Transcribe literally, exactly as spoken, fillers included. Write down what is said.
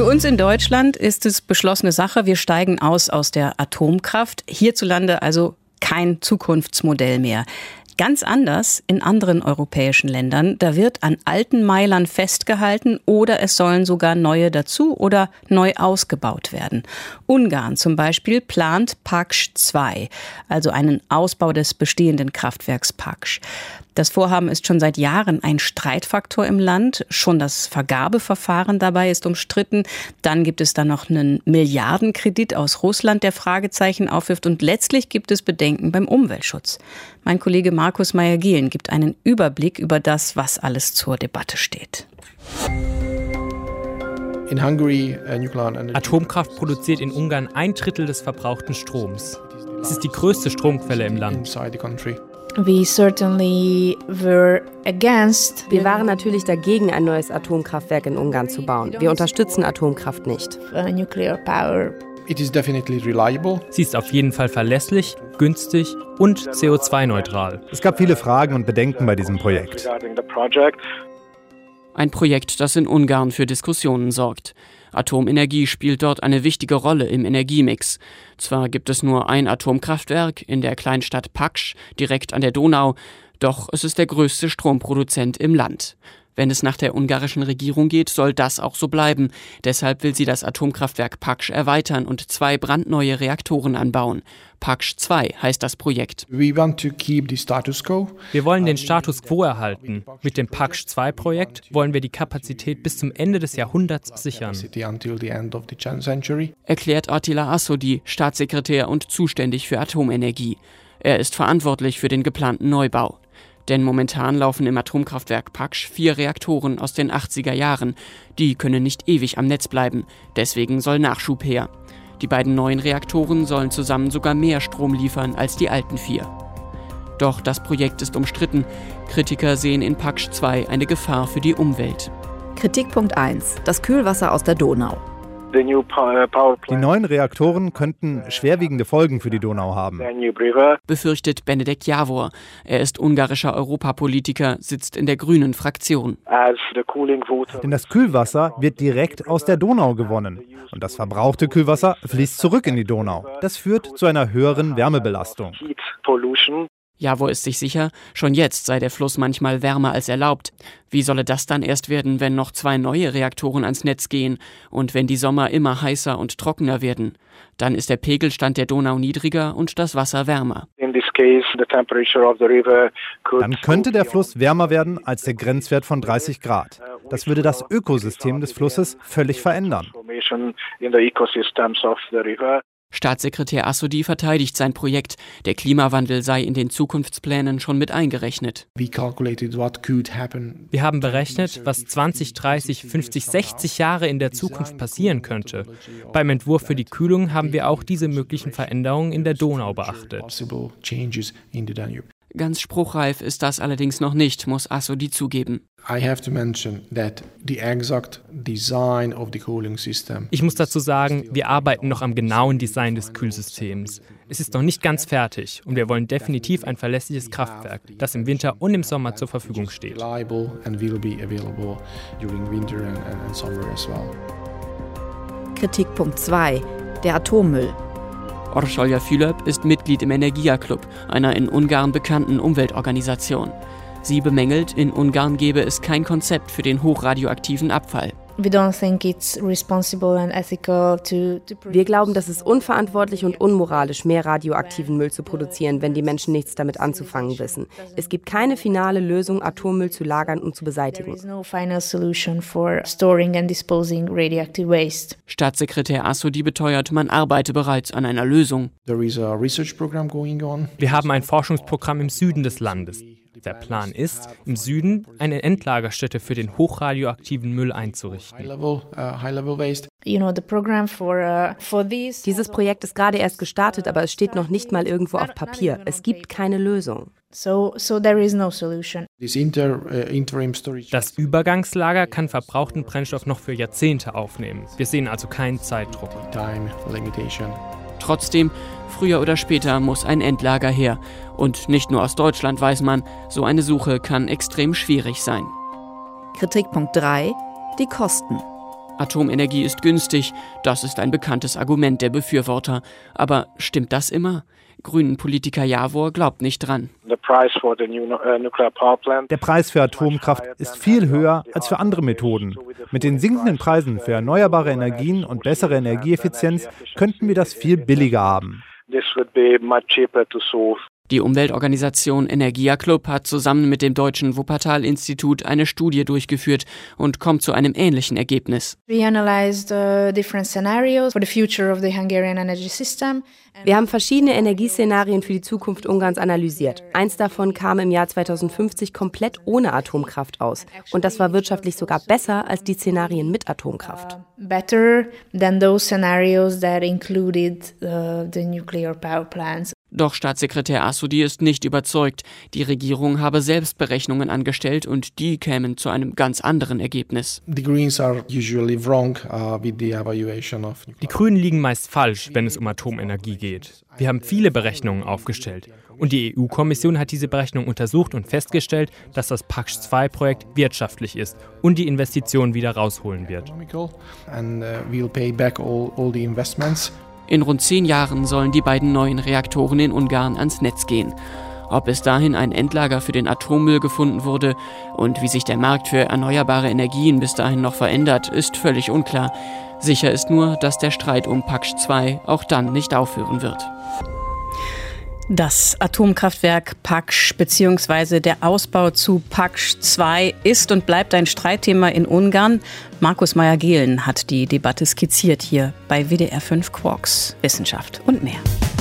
Für uns in Deutschland ist es beschlossene Sache. Wir steigen aus aus der Atomkraft. Hierzulande also kein Zukunftsmodell mehr. Ganz anders in anderen europäischen Ländern. Da wird an alten Meilern festgehalten oder es sollen sogar neue dazu oder neu ausgebaut werden. Ungarn zum Beispiel plant Paksch zwei, also einen Ausbau des bestehenden Kraftwerks Paksch. Das Vorhaben ist schon seit Jahren ein Streitfaktor im Land. Schon das Vergabeverfahren dabei ist umstritten. Dann gibt es da noch einen Milliardenkredit aus Russland, der Fragezeichen aufwirft. Und letztlich gibt es Bedenken beim Umweltschutz. Mein Kollege Markus Meyer-Gehlen gibt einen Überblick über das, was alles zur Debatte steht. In Hungary, Atomkraft produziert in Ungarn ein Drittel des verbrauchten Stroms. Es ist die größte Stromquelle im Land. We certainly were against. Wir waren natürlich dagegen, ein neues Atomkraftwerk in Ungarn zu bauen. Wir unterstützen Atomkraft nicht. Nuclear power. It is definitely reliable. Sie ist auf jeden Fall verlässlich, günstig und C O zwei neutral. Es gab viele Fragen und Bedenken bei diesem Projekt. Ein Projekt, das in Ungarn für Diskussionen sorgt. Atomenergie spielt dort eine wichtige Rolle im Energiemix. Zwar gibt es nur ein Atomkraftwerk in der Kleinstadt Paksch, direkt an der Donau, doch es ist der größte Stromproduzent im Land. Wenn es nach der ungarischen Regierung geht, soll das auch so bleiben. Deshalb will sie das Atomkraftwerk Paksch erweitern und zwei brandneue Reaktoren anbauen. Paksch zwei heißt das Projekt. We want to keep the status quo. Wir wollen den Status quo erhalten. Mit dem Paksch zwei Projekt wollen wir die Kapazität bis zum Ende des Jahrhunderts sichern. Erklärt Attila Assodi, Staatssekretär und zuständig für Atomenergie. Er ist verantwortlich für den geplanten Neubau. Denn momentan laufen im Atomkraftwerk Paksch vier Reaktoren aus den achtziger Jahren. Die können nicht ewig am Netz bleiben. Deswegen soll Nachschub her. Die beiden neuen Reaktoren sollen zusammen sogar mehr Strom liefern als die alten vier. Doch das Projekt ist umstritten. Kritiker sehen in Paksch zwei eine Gefahr für die Umwelt. Kritikpunkt eins. Das Kühlwasser aus der Donau. Die neuen Reaktoren könnten schwerwiegende Folgen für die Donau haben. Befürchtet Benedek Javor. Er ist ungarischer Europapolitiker, sitzt in der grünen Fraktion. Denn das Kühlwasser wird direkt aus der Donau gewonnen. Und das verbrauchte Kühlwasser fließt zurück in die Donau. Das führt zu einer höheren Wärmebelastung. Javor ist sich sicher, schon jetzt sei der Fluss manchmal wärmer als erlaubt. Wie solle das dann erst werden, wenn noch zwei neue Reaktoren ans Netz gehen und wenn die Sommer immer heißer und trockener werden? Dann ist der Pegelstand der Donau niedriger und das Wasser wärmer. Dann könnte der Fluss wärmer werden als der Grenzwert von dreißig Grad. Das würde das Ökosystem des Flusses völlig verändern. Staatssekretär Assodi verteidigt sein Projekt. Der Klimawandel sei in den Zukunftsplänen schon mit eingerechnet. Wir haben berechnet, was zwanzig, dreißig, fünfzig, sechzig Jahre in der Zukunft passieren könnte. Beim Entwurf für die Kühlung haben wir auch diese möglichen Veränderungen in der Donau beachtet. Ganz spruchreif ist das allerdings noch nicht, muss Assodi zugeben. Ich muss dazu sagen, wir arbeiten noch am genauen Design des Kühlsystems. Es ist noch nicht ganz fertig und wir wollen definitiv ein verlässliches Kraftwerk, das im Winter und im Sommer zur Verfügung steht. Kritikpunkt zwei. Der Atommüll. Orsolya Fülöp ist Mitglied im Energia-Club, einer in Ungarn bekannten Umweltorganisation. Sie bemängelt, in Ungarn gebe es kein Konzept für den hochradioaktiven Abfall. Wir glauben, dass es unverantwortlich und unmoralisch, mehr radioaktiven Müll zu produzieren, wenn die Menschen nichts damit anzufangen wissen. Es gibt keine finale Lösung, Atommüll zu lagern und zu beseitigen. Staatssekretär Assodi beteuert, man arbeite bereits an einer Lösung. Wir haben ein Forschungsprogramm im Süden des Landes. Der Plan ist, im Süden eine Endlagerstätte für den hochradioaktiven Müll einzurichten. Dieses Projekt ist gerade erst gestartet, aber es steht noch nicht mal irgendwo auf Papier. Es gibt keine Lösung. Das Übergangslager kann verbrauchten Brennstoff noch für Jahrzehnte aufnehmen. Wir sehen also keinen Zeitdruck. Trotzdem, früher oder später muss ein Endlager her. Und nicht nur aus Deutschland weiß man, so eine Suche kann extrem schwierig sein. Kritikpunkt drei. Die Kosten. Atomenergie ist günstig, das ist ein bekanntes Argument der Befürworter. Aber stimmt das immer? Grünen-Politiker Javor glaubt nicht dran. Der Preis für Atomkraft ist viel höher als für andere Methoden. Mit den sinkenden Preisen für erneuerbare Energien und bessere Energieeffizienz könnten wir das viel billiger haben. Die Umweltorganisation Energia Club hat zusammen mit dem deutschen Wuppertal-Institut eine Studie durchgeführt und kommt zu einem ähnlichen Ergebnis. We analyzed uh, different scenarios for the future of the Hungarian energy system. Wir haben verschiedene Energieszenarien für die Zukunft Ungarns analysiert. Eins davon kam im Jahr zweitausendfünfzig komplett ohne Atomkraft aus. Und das war wirtschaftlich sogar besser als die Szenarien mit Atomkraft. Uh, better than those scenarios that included uh, the nuclear power plants. Doch Staatssekretär Assoudy ist nicht überzeugt. Die Regierung habe selbst Berechnungen angestellt und die kämen zu einem ganz anderen Ergebnis. The Greens are usually wrong uh, with the evaluation of nuclear. Die Grünen liegen meist falsch, wenn es um Atomenergie geht. Wir haben viele Berechnungen aufgestellt. Und die E U-Kommission hat diese Berechnung untersucht und festgestellt, dass das Paksch zwei Projekt wirtschaftlich ist und die Investitionen wieder rausholen wird. And uh, we'll pay back all, all the investments. In rund zehn Jahren sollen die beiden neuen Reaktoren in Ungarn ans Netz gehen. Ob bis dahin ein Endlager für den Atommüll gefunden wurde und wie sich der Markt für erneuerbare Energien bis dahin noch verändert, ist völlig unklar. Sicher ist nur, dass der Streit um Paksch zwei auch dann nicht aufhören wird. Das Atomkraftwerk Paksch bzw. der Ausbau zu Paksch zwei ist und bleibt ein Streitthema in Ungarn. Markus Meyer-Gehlen hat die Debatte skizziert hier bei W D R fünf Quarks Wissenschaft und mehr.